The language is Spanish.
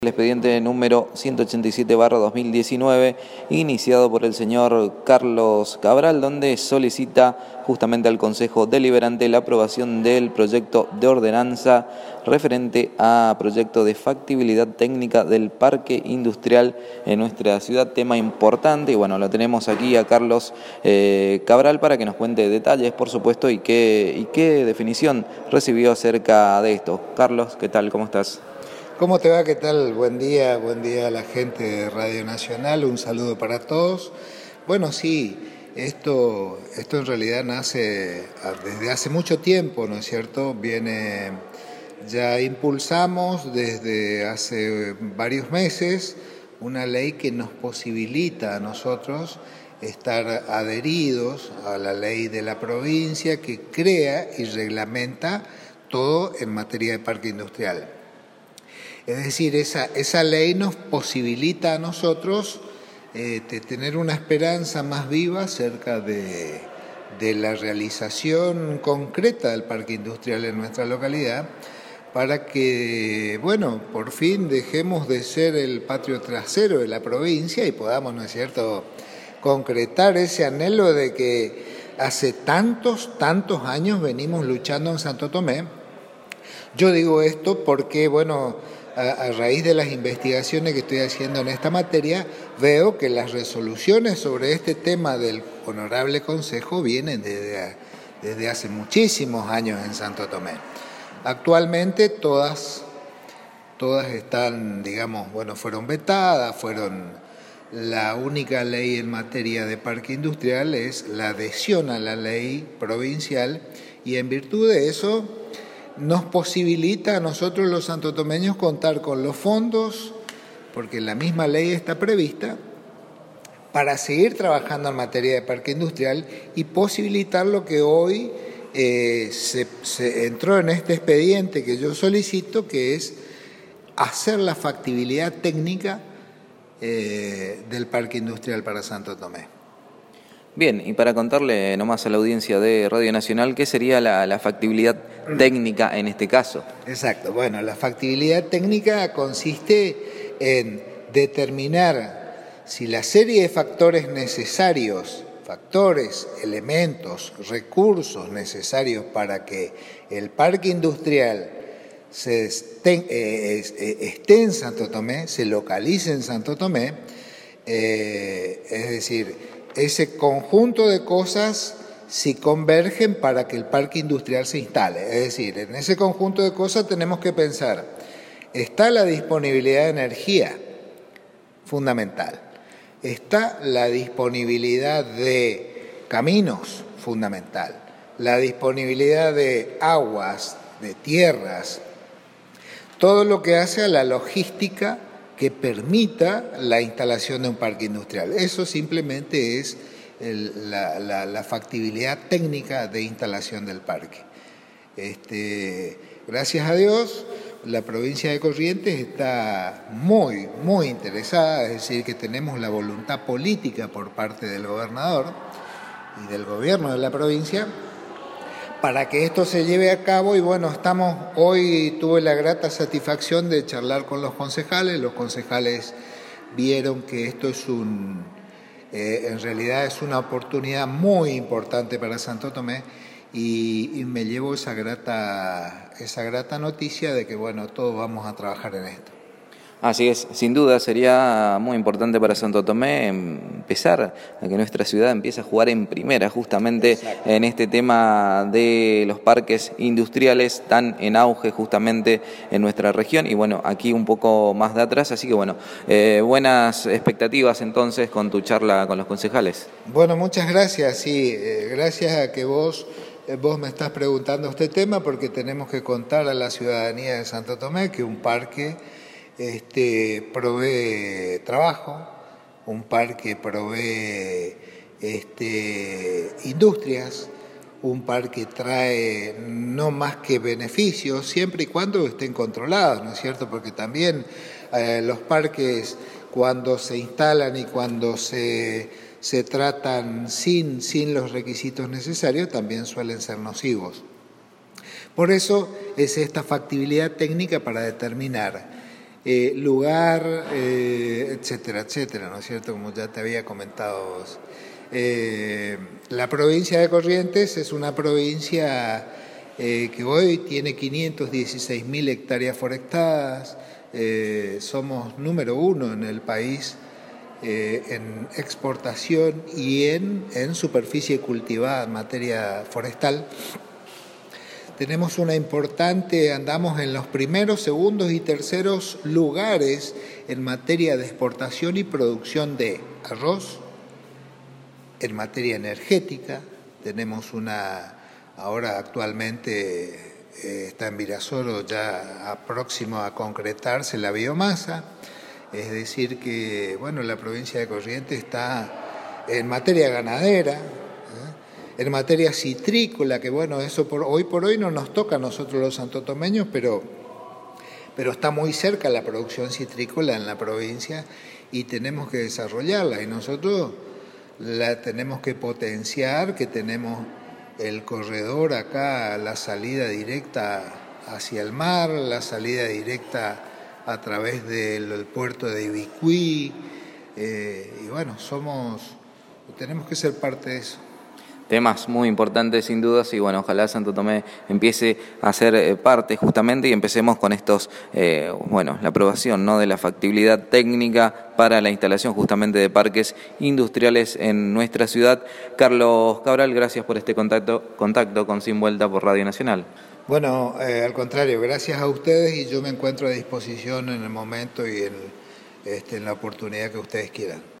El expediente número 187/2019, iniciado por el señor Carlos Cabral, donde solicita justamente al Consejo Deliberante la aprobación del proyecto de ordenanza referente a proyecto de factibilidad técnica del parque industrial en nuestra ciudad. Tema importante, y bueno, lo tenemos aquí a Carlos Cabral para que nos cuente detalles, por supuesto, y qué definición recibió acerca de esto. Carlos, ¿qué tal? ¿Cómo estás? ¿Cómo te va? ¿Qué tal? Buen día a la gente de Radio Nacional, un saludo para todos. Bueno, sí, esto en realidad nace desde hace mucho tiempo, ¿no es cierto? Ya impulsamos desde hace varios meses una ley que nos posibilita a nosotros estar adheridos a la ley de la provincia que crea y reglamenta todo en materia de parque industrial. Es decir, esa ley nos posibilita a nosotros tener una esperanza más viva acerca de la realización concreta del parque industrial en nuestra localidad, para que, bueno, por fin dejemos de ser el patio trasero de la provincia y podamos, ¿no es cierto?, concretar ese anhelo de que hace tantos años venimos luchando en Santo Tomé. Yo digo esto porque, bueno, a raíz de las investigaciones que estoy haciendo en esta materia, veo que las resoluciones sobre este tema del Honorable Consejo vienen desde hace muchísimos años en Santo Tomé. Actualmente todas están, digamos, bueno, fueron vetadas, la única ley en materia de parque industrial es la adhesión a la ley provincial, y en virtud de eso nos posibilita a nosotros los santotomeños contar con los fondos, porque la misma ley está prevista, para seguir trabajando en materia de parque industrial y posibilitar lo que hoy se entró en este expediente que yo solicito, que es hacer la factibilidad técnica del parque industrial para Santo Tomé. Bien, y para contarle nomás a la audiencia de Radio Nacional, ¿qué sería la factibilidad técnica en este caso? Exacto, bueno, la factibilidad técnica consiste en determinar si la serie de factores necesarios, elementos, recursos necesarios para que el parque industrial esté en Santo Tomé, se localice en Santo Tomé, es decir, ese conjunto de cosas si convergen para que el parque industrial se instale. Es decir, en ese conjunto de cosas tenemos que pensar, está la disponibilidad de energía, fundamental, está la disponibilidad de caminos, fundamental, la disponibilidad de aguas, de tierras, todo lo que hace a la logística que permita la instalación de un parque industrial. Eso simplemente es la factibilidad técnica de instalación del parque. Gracias a Dios, la provincia de Corrientes está muy interesada, es decir, que tenemos la voluntad política por parte del gobernador y del gobierno de la provincia para que esto se lleve a cabo. Y bueno, hoy tuve la grata satisfacción de charlar con los concejales vieron que esto es en realidad es una oportunidad muy importante para Santo Tomé, y me llevo esa grata noticia de que, bueno, todos vamos a trabajar en esto. Así es, sin duda sería muy importante para Santo Tomé empezar a que nuestra ciudad empiece a jugar en primera, justamente en este tema de los parques industriales tan en auge justamente en nuestra región, y bueno, aquí un poco más de atrás, así que bueno, buenas expectativas entonces con tu charla con los concejales. Bueno, muchas gracias, sí, gracias a que vos me estás preguntando este tema, porque tenemos que contar a la ciudadanía de Santo Tomé que un parque provee trabajo, un parque provee industrias, un parque trae no más que beneficios, siempre y cuando estén controlados, ¿no es cierto? Porque también los parques, cuando se instalan y cuando se tratan sin los requisitos necesarios, también suelen ser nocivos. Por eso es esta factibilidad técnica para determinar lugar, etcétera, etcétera, ¿no es cierto? Como ya te había comentado vos. La provincia de Corrientes es una provincia que hoy tiene 516.000 hectáreas forestadas, somos número 1 en el país en exportación y en superficie cultivada en materia forestal. Tenemos una importante, andamos en los primeros, segundos y terceros lugares en materia de exportación y producción de arroz, en materia energética. Tenemos ahora actualmente está en Virasoro ya próximo a concretarse la biomasa, es decir que, bueno, la provincia de Corrientes está en materia ganadera, en materia citrícola, que bueno, eso hoy por hoy no nos toca a nosotros los santotomeños, pero está muy cerca la producción citrícola en la provincia y tenemos que desarrollarla, y nosotros la tenemos que potenciar, que tenemos el corredor acá, la salida directa hacia el mar, la salida directa a través del puerto de Ibicuí, y bueno, tenemos que ser parte de eso. Temas muy importantes sin dudas y bueno, ojalá Santo Tomé empiece a ser parte justamente y empecemos con estos, la aprobación, ¿no?, de la factibilidad técnica para la instalación justamente de parques industriales en nuestra ciudad. Carlos Cabral, gracias por este contacto con Sin Vuelta por Radio Nacional. Bueno, al contrario, gracias a ustedes y yo me encuentro a disposición en el momento y en la oportunidad que ustedes quieran.